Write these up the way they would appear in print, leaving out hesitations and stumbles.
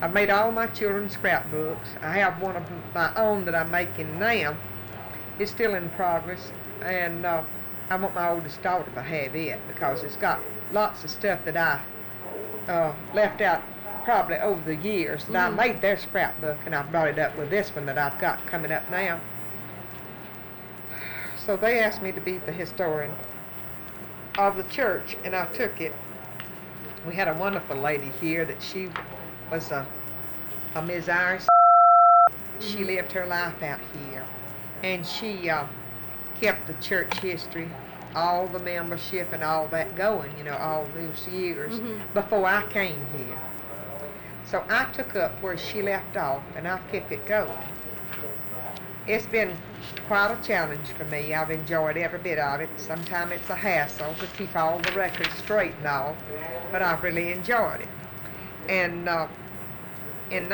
I've made all my children's scrapbooks. I have one of my own that I'm making now. It's still in progress, and I want my oldest daughter to have it because it's got lots of stuff that I left out probably over the years that I made their scrapbook, and I brought it up with this one that I've got coming up now. So they asked me to be the historian of the church, and I took it. We had a wonderful lady here that she was a Miss Iris. She lived her life out here, and she kept the church history, all the membership and all that going, all those years before I came here. So I took up where she left off, and I've kept it going. It's been quite a challenge for me. I've enjoyed every bit of it. Sometimes it's a hassle to keep all the records straight and all, but I've really enjoyed it. And in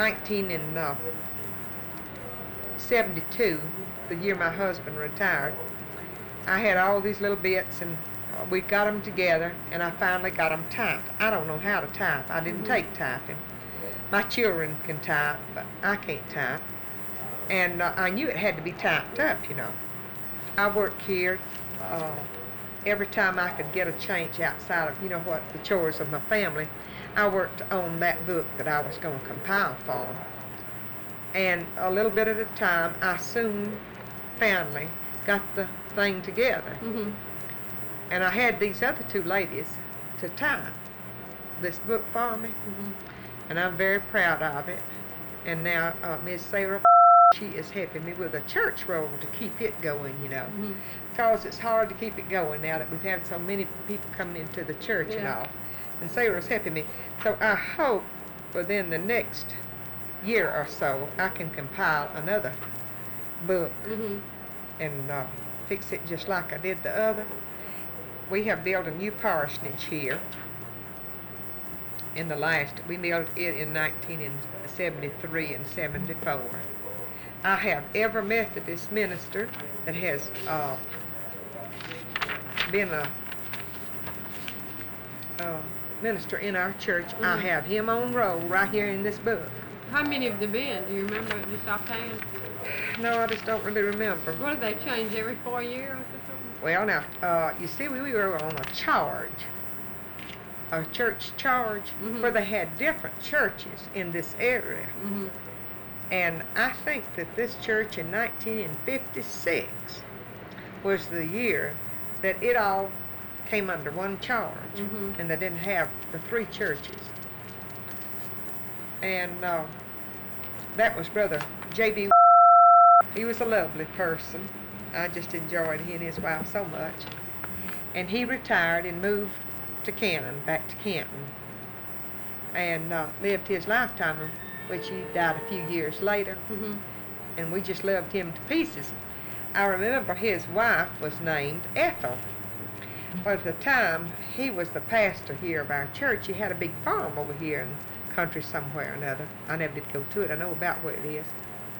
1972, the year my husband retired, I had all these little bits, and we got them together, and I finally got them typed. I don't know how to type. I didn't take typing. My children can type, but I can't type. And I knew it had to be typed up, I worked here every time I could get a change outside of, what, the chores of my family. I worked on that book that I was going to compile for them. And a little bit at a time, I soon finally got the thing together. And I had these other two ladies to type this book for me. And I'm very proud of it. And now Miss Sarah, she is helping me with a church roll to keep it going, because it's hard to keep it going now that we've had so many people coming into the church and all. And Sarah's helping me. So I hope within the next year or so I can compile another book and fix it just like I did the other. We have built a new parsonage here. We built it in 1973 and 74. I have every Methodist minister that has been a minister in our church. I have him on roll right here in this book. How many have there been? Do you remember just offhand? No, I just don't really remember. What do they change every 4 years or something? Well, now, you see, we were on a church charge, where they had different churches in this area. And I think that this church in 1956 was the year that it all came under one charge, and they didn't have the three churches. And that was Brother J.B. He was a lovely person. I just enjoyed he and his wife so much. And he retired and moved to back to Canton, and lived his lifetime, which he died a few years later. And we just loved him to pieces. I remember his wife was named Ethel. But at the time, he was the pastor here of our church. He had a big farm over here in the country somewhere or another. I never did go to it. I know about where it is.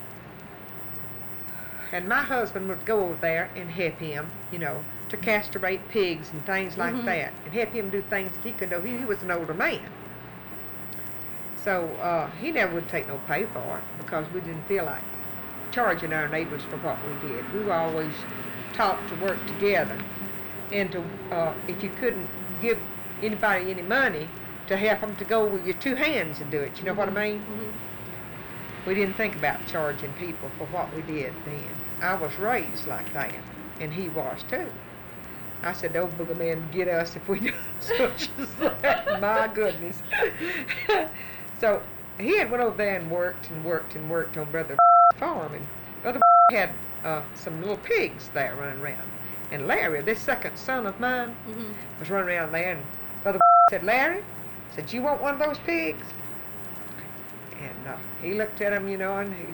And my husband would go over there and help him, to castrate pigs and things like that, and help him do things that he could do. He was an older man. So he never would take no pay for it because we didn't feel like charging our neighbors for what we did. We were always taught to work together, and to if you couldn't give anybody any money, to help them to go with your two hands and do it. You know what I mean? We didn't think about charging people for what we did then. I was raised like that, and he was too. I said, "Oh, booger man, get us if we do such as that." My goodness. So he had went over there and worked on Brother farm, and Brother had some little pigs there running around. And Larry, this second son of mine, was running around there, and Brother said, "Larry," said, "you want one of those pigs?" And he looked at him, and he